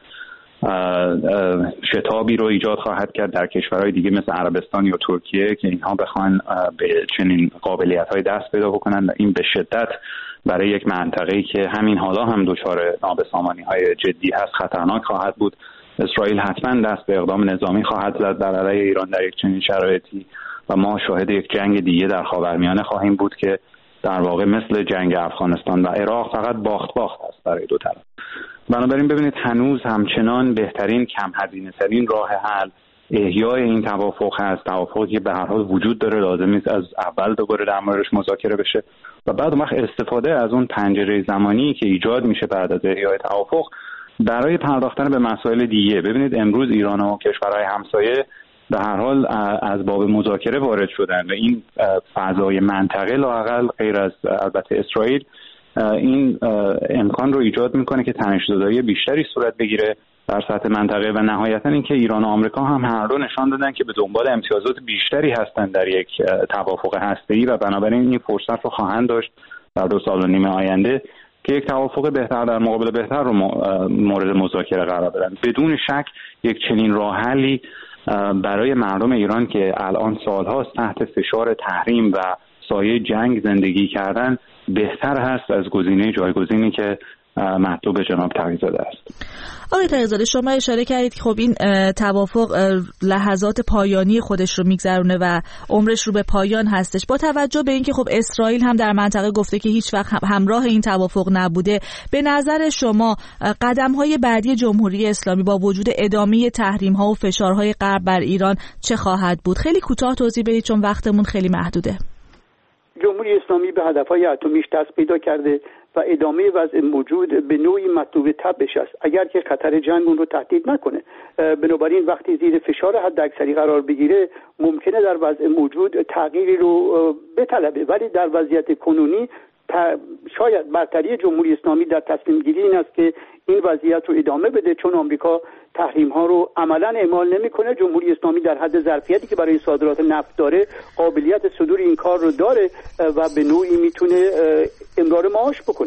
شتابی رو ایجاد خواهد کرد در کشورهای دیگه مثل عربستان یا ترکیه که اینها بخوان به چنین قابلیت‌های دست پیدا بکنن. این به شدت برای یک منطقه‌ای که همین حالا هم دچار نابسامانی‌های جدی هست خطرناک خواهد بود. اسرائیل حتما دست به اقدام نظامی خواهد زد در علیه ایران در یک چنین شرایطی و ما شاهد یک جنگ دیگه در خاورمیانه خواهیم بود که در واقع مثل جنگ افغانستان و عراق فقط باخت باخت است برای دو طرف. بنابراین ببینید هنوز همچنان بهترین کم هزینه ترین راه حل احیای این توافق هست. توافقی که به هر حال وجود داره، لازم نیست از اول دوباره در موردش مذاکره بشه و بعد وقت استفاده از اون پنجره زمانی که ایجاد میشه بعد از احیای توافق برای پرداختن به مسائل دیگه. ببینید امروز ایران و کشورهای همسایه به هر حال از باب مذاکره وارد شدن و این فضای منطقه لااقل غیر از البته اسرائیل این امکان رو ایجاد میکنه که تنش‌زدایی بیشتری صورت بگیره در سطح منطقه و نهایتا اینکه ایران و آمریکا هم هر دو نشان دادن که به دنبال امتیازات بیشتری هستند در یک توافق هسته‌ای و بنابراین این فرصت رو خواهند داشت در دو سال و نیم آینده که یک توافق بهتر در مقابل بهتر رو مورد مذاکره قرار بدن. بدون شک یک چنین راه حلی برای مردم ایران که الان سالهاست تحت فشار تحریم و سایه جنگ زندگی کردن بهتر هست از گزینه جایگزینی که مطلوب جناب تقی‌زاده است. آقای تقی‌زاده، شما اشاره کردید که خب این توافق لحظات پایانی خودش رو میگذرونه و عمرش رو به پایان هستش. با توجه به اینکه خب اسرائیل هم در منطقه گفته که هیچ وقت همراه این توافق نبوده، به نظر شما قدم‌های بعدی جمهوری اسلامی با وجود ادامه تحریم‌ها و فشارهای غرب بر ایران چه خواهد بود؟ خیلی کوتاه توضیح بدید چون وقتمون خیلی محدوده. جمهوری اسلامی به هدفهای اتمیش دست پیدا کرده و ادامه وضع موجود به نوعی مطلوب طبعش است اگر که خطر جنگ اون رو تهدید نکنه. بنابراین وقتی زیر فشار حداکثری قرار بگیره ممکنه در وضع موجود تغییری رو بطلبه، ولی در وضعیت کنونی شاید برتری جمهوری اسلامی در تصمیم گیری این است که این وضعیت رو ادامه بده، چون آمریکا تحریم ها رو عملا اعمال نمیکنه. جمهوری اسلامی در حد ظرفیتی که برای صادرات نفت داره قابلیت صدور این کار رو داره و به نوعی میتونه امرار معاش بکنه.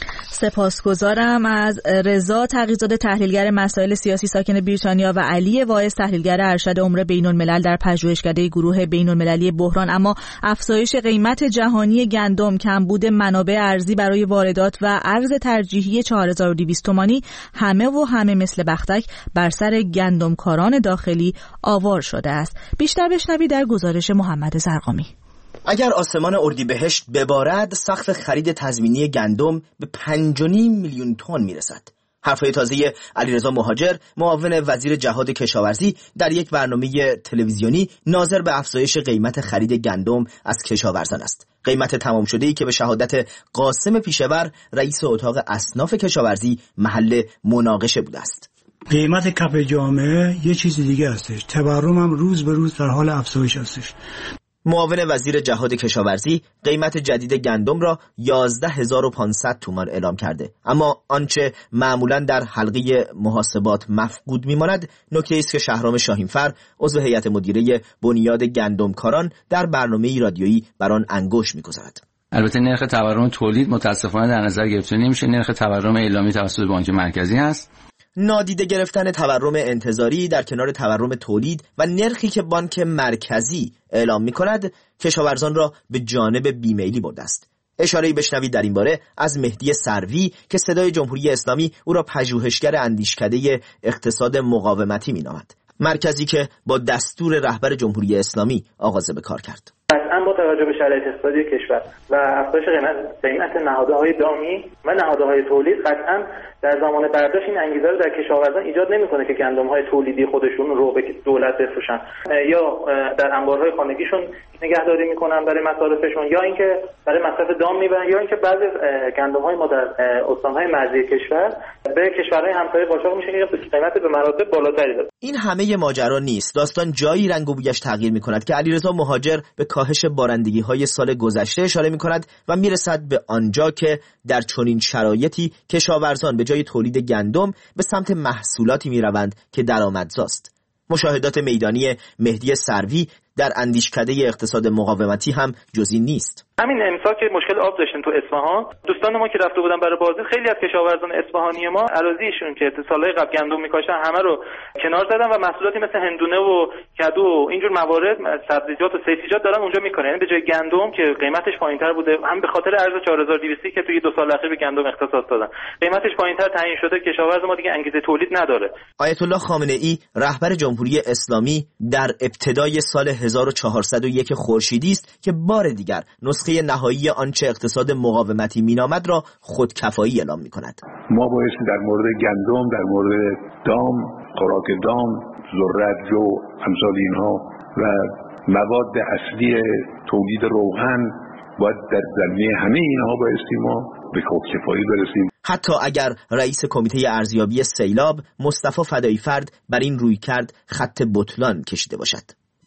سپاسگزارم از رضا تقی‌زاده، تحلیلگر مسائل سیاسی ساکن بریتانیا، و علی واعظ، تحلیلگر ارشد امور بین‌الملل در پژوهشکده گروه بین‌المللی بحران. اما افزایش قیمت جهانی گندم، کمبود منابع ارزی برای واردات و ارز ترجیحی چهار هزار و دویست تومانی همه و همه مثل بختک بر سر گندمکاران داخلی آوار شده است. بیشتر بشنوید در گزارش محمد زرقامی. اگر آسمان اردیبهشت ببارد، سقف خرید تضمینی گندم به پنج و نیم میلیون تن میرسد. حرفای تازه علیرضا مهاجر، معاون وزیر جهاد کشاورزی، در یک برنامه تلویزیونی ناظر به افزایش قیمت خرید گندم از کشاورزان است. قیمت تمام شده‌ای که به شهادت قاسم پیشور، رئیس اتاق اصناف کشاورزی، محل مناقشه بوده است. قیمت کف جامعه یه چیز دیگه هستش. تورم هم روز به روز در حال افزایش هستش. معاون وزیر جهاد کشاورزی قیمت جدید گندم را یازده هزار و پانصد تومان اعلام کرده، اما آنچه معمولا در حلقه محاسبات مفقود میماند نکته است که شهرام شاهینفر، عضو هیئت مدیره بنیاد گندمکاران، در برنامه رادیویی بر آن انگشت می‌گذارد. البته نرخ تورم تولید متاسفانه در نظر گرفته نمیشه. نرخ تورم اعلامی توسط بانک مرکزی است. نادیده گرفتن تورم انتظاری در کنار تورم تولید و نرخی که بانک مرکزی اعلام می کند، کشاورزان را به جانب بیمیلی برده است. اشاره‌ای بشنوید در این باره از مهدی سروی که صدای جمهوری اسلامی او را پژوهشگر اندیشکده اقتصاد مقاومتی می نامد. مرکزی که با دستور رهبر جمهوری اسلامی آغاز به کار کرد. قطعاً با توجه به شرایط اقتصادی کشور و افزایش قیمت قیمت نهادهای دامی و نهادهای تولید، قطعاً در زمان برداشت این انگیزه رو در کشاورزان ایجاد نمیکنه که گندم‌های تولیدی خودشون رو به دولت بفروشن یا در انبارهای خانگیشون نگهداری میکنن برای مصارفشون، یا اینکه برای مصرف دام میبرن، یا اینکه بعضی گندم‌های ما در استان‌های مرزی کشور به کشورهای همسایه قاچاق میشه که قیمت به مراتب بالاتری داره. این همه ماجرا نیست. داستان جایی رنگ و بویش تغییر میکند که علیرضا مهاجر به کاهش بارندگی‌های سال گذشته اشاره میکند و میرسد به آنجا که در چنین شرایطی کشاورزان به جای تولید گندم به سمت محصولاتی میروند که درآمدزاست. مشاهدات میدانی مهدی سروی در اندیشکده اقتصاد مقاومتی هم جزئی نیست. همین امسال که مشکل آب داشتن تو اصفهان، دوستان ما که رفته بودن برای بازدید، خیلی از کشاورزان اصفهانی ما اراضیشون که سالهای قبل گندم میکاشتن همه رو کنار زدن و محصولاتی مثل هندونه و کدو و اینجور موارد، سبزیجات و سبزیجات دارن اونجا میکنن. یعنی به جای گندم که قیمتش پایینتر بوده، هم به خاطر ارز چهار هزار و دویست که توی دو سال اخیر به گندم اختصاص دادن، قیمتش پایینتر تعیین شده، کشاورز ما دیگه انگیزه تولید نداره. آیت الله خامنه ای، رهبر جمهوری اسلامی، در ابتدای سال هزار و چهارصد و یک خورشیدی است که بار دیگر نسخه نهایی آنچه اقتصاد مقاومتی مینامد را خودکفایی اعلام می‌کند. ما بایستی در مورد گندم، در مورد دام، خوراک دام، ذرت، جو، امثال اینها و مواد اصلی تولید روغن، باید در زمینه همه اینها بایستی ما به خودکفایی برسیم. حتی اگر رئیس کمیته ارزیابی سیلاب مصطفی فدایی فرد بر این رویکرد خط بطلان کشیده باشد.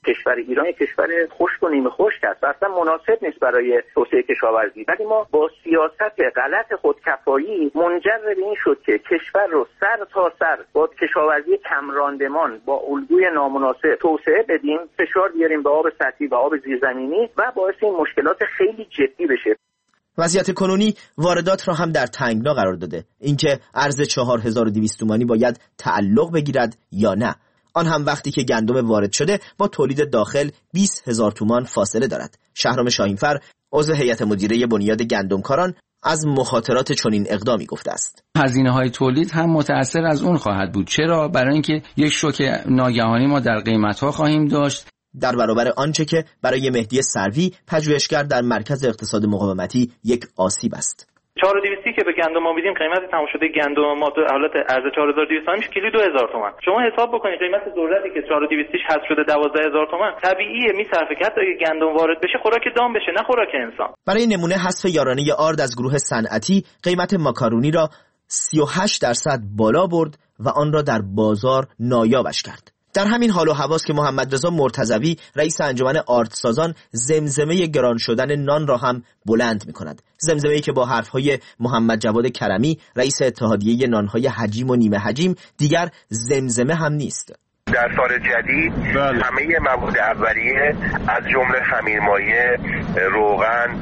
کشور ایران یک کشور خشک و نیمه خشک است و اصلا مناسب نیست برای توسعه کشاورزی، ولی ما با سیاست غلط خودکفایی منجر به این شد که کشور رو سر تا سر با کشاورزی کم راندمان با الگوی نامناسب توسعه بدیم، فشار بیاریم به آب سطحی و آب زیرزمینی و باعث این مشکلات خیلی جدی بشه. وضعیت کنونی واردات را هم در تنگنا قرار داده، اینکه ارز چهار هزار و دویست تومانی باید تعلق بگیرد یا نه، آن هم وقتی که گندم وارد شده با تولید داخل بیست هزار تومان فاصله دارد. شهرام شاهینفر عضو هیئت مدیره بنیاد گندمکاران از مخاطرات چنین اقدامی گفته است. هزینه‌های تولید هم متأثر از اون خواهد بود. چرا؟ برای اینکه یک شوک ناگهانی ما در قیمت‌ها خواهیم داشت در برابر آنچه که برای مهدی سروی پژوهشگر در مرکز اقتصاد مقاومتی یک آسیب است. چهار و دویست که به گندم ما میدیم، قیمت تمام شده گندم ما تو حالت ارز چهار هزار و دویست میشه کیلو دو هزار تومان. شما حساب بکنید قیمت ذرتی که چهار و دویست حذف شده دوازده هزار تومان، طبیعیه میصرفه که حتی اگه گندم وارد بشه خوراک دام بشه نه خوراک انسان. برای نمونه حذف یارانه آرد از گروه صنعتی قیمت ماکارونی را سی و هشت درصد بالا برد و آن را در بازار نایابش کرد. در همین حال و هواست که محمد رضا مرتضوی رئیس انجمن آردسازان زمزمه گران شدن نان را هم بلند می‌کند. زمزمه‌ای که با حرف‌های محمد جواد کرمی رئیس اتحادیه نان‌های حجیم و نیمه حجیم دیگر زمزمه هم نیست. در سال جدید همه مواد اولیه از جمله خمیرمایه، روغن،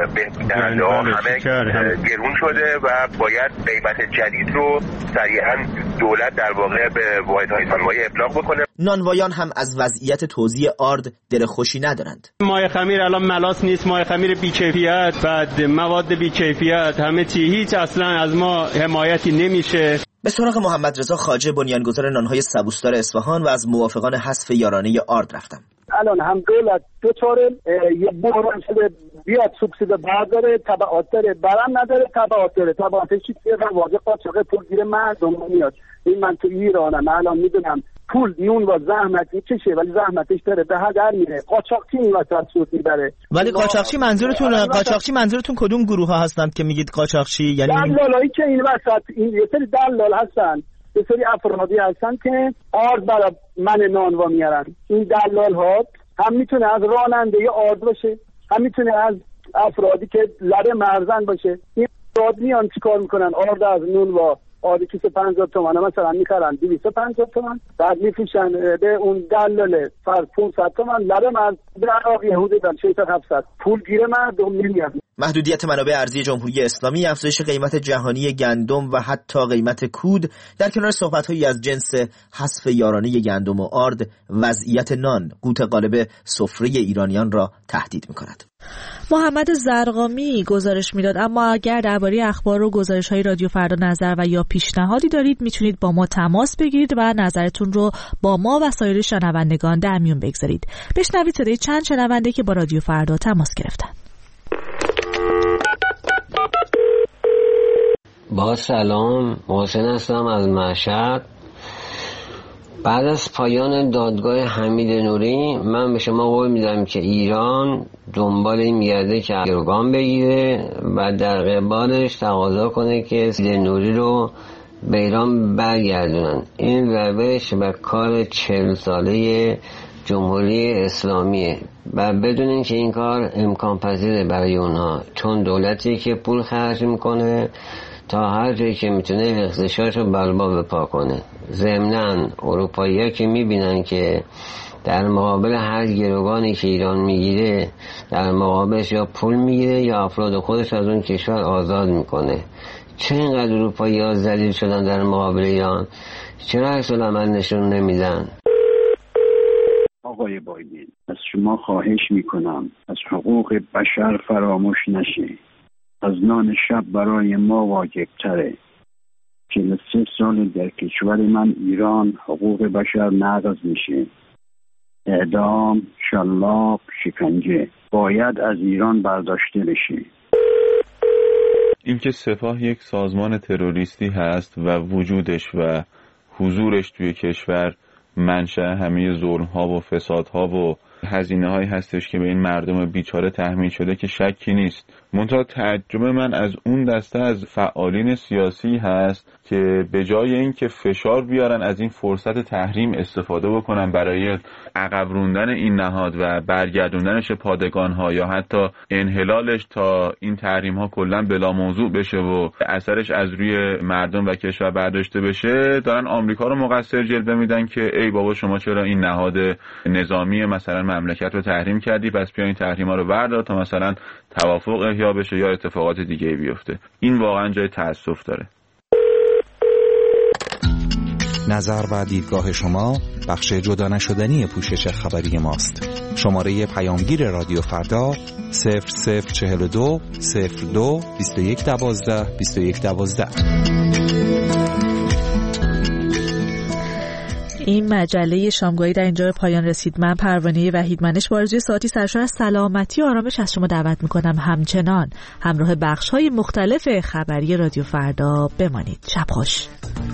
بهده‌ها همه گرون شده و باید قیمت جدید رو سریعا دولت در واقع به واحدهای نانوایی ابلاغ بکنه. نانوایان هم از وضعیت توزیع آرد دلخوشی ندارند. مایه خمیر الان ملاس نیست، مایه خمیر بی‌کیفیت، بعد مواد بی‌کیفیت، همه چی هیچ اصلا از ما حمایتی نمیشه. به سراغ محمد رضا خواجه بنیانگذار نانهای سبوسدار اصفهان و از موافقان حذف یارانه آرد رفتم. الان هم دولت دو چاره یه بحران شده، بیاد سوبسید برداره، تبعات داره، برم نداره، تبعات داره. تبعاتش چیه؟ واجه قاچاق پولگیر مردم میاد. این من تو ایرانم الان میدونم پول نون و زحمت میکشه ولی زحمتش داره به هدر میره. قاچاقچی این وسط سود میبره. ولی قاچاقچی منظورتون قاچاقچی منظورتون کدوم گروه ها هستند که میگید قاچاقچی؟ یعنی دلالایی که این وسط این یه سری دلال هستن، یه سری افرادی هستن که آرد برای من نانوا میارن. این دلال ها هم میتونه از راننده آرد باشه، هم میتونه از افرادی که لب مرزن باشه. این افراد میان چیکار میکنن؟ آرد از نونوا آرد که سه پنجاه تومن مثلا میخرن دویست و پنجاه تومن، بعد میفروشن به اون دلال فرض پانصد تومن، لب مرز به عراق حدود ششصد هفتصد پول گیر مردم میاد. محدودیت منابع ارزی جمهوری اسلامی، افزایش قیمت جهانی گندم و حتی قیمت کود در کنار صحبت‌هایی از جنس حذف یارانه گندم و آرد، وضعیت نان قوت قالب سفره ایرانیان را تهدید می‌کند. محمد زرقامی گزارش میداد. اما اگر درباره اخبار و گزارش‌های رادیو فردا نظر و یا پیشنهادی دارید میتونید با ما تماس بگیرید و نظرتون رو با ما و سایر شنوندگان در میون بگذارید. بشنوید صدای چند شنونده که با رادیو فردا تماس گرفتن. با سلام، محسن هستم از مشهد. بعد از پایان دادگاه حمید نوری من به شما قول میدم که ایران دنبال این میگرده که گروگان بگیره و در قبالش تقاضا کنه که حمید نوری رو به ایران برگردونن. این روش و کار چهل ساله جمهوری اسلامیه و بدونین که این کار امکان پذیره برای اونها، چون دولتی که پول خرج میکنه تا هر جایی که میتونه اقتصادش رو بلبا بپا کنه. ضمناً اروپایی‌ها که میبینن که در مقابل هر گروگانی که ایران میگیره در مقابلش یا پول میگیره یا افراد خودش از اون کشور آزاد میکنه. چه اینقدر اروپایی‌ها ذلیل شدن در مقابل ایران؟ چرا عکس العمل نشون نمیدن؟ آقای بایدن، از شما خواهش میکنم از حقوق بشر فراموش نشه. از نان شب برای ما واجب تره. چهل و سه سال در کشور من ایران حقوق بشر نقض میشه. اعدام، شلاق، شکنجه باید از ایران برداشته بشه. این که سپاه یک سازمان تروریستی هست و وجودش و حضورش توی کشور منشأ همه ظلم‌ها و فسادها و هزینه‌هایی هستش که به این مردم بیچاره تحمیل شده که شکی نیست. منتها تعجب من از اون دسته از فعالین سیاسی هست که به جای اینکه فشار بیارن از این فرصت تحریم استفاده بکنن برای عقب روندن این نهاد و برگردوندنش پادگان‌ها یا حتی انحلالش تا این تحریم‌ها کلاً بلا موضوع بشه و اثرش از روی مردم و کشور برداشته بشه، دارن آمریکا رو مقصر جلوه میدن که ای بابا شما چرا این نهاد نظامی مثلا مملکت رو تحریم کردی، پس بیا این تحریم‌ها رو بردار تا مثلا توافق احیا بشه یا اتفاقات دیگه بیفته. این واقعا جای تأسف داره. نظر و دیدگاه شما بخش جدا نشدنی پوشش خبری ماست. شماره پیامگیر رادیو فردا صفر صفر چهل دو صفر دو بیست و یک دوازده بیست و یک دوازده. این مجله شامگاهی در اینجا به پایان رسید. من پروانه وحیدمنش با آرزوی ساعتی سرشار از سلامتی و آرامش از شما دعوت میکنم همچنان همراه بخش‌های مختلف خبری رادیو فردا بمانید. شب خوش.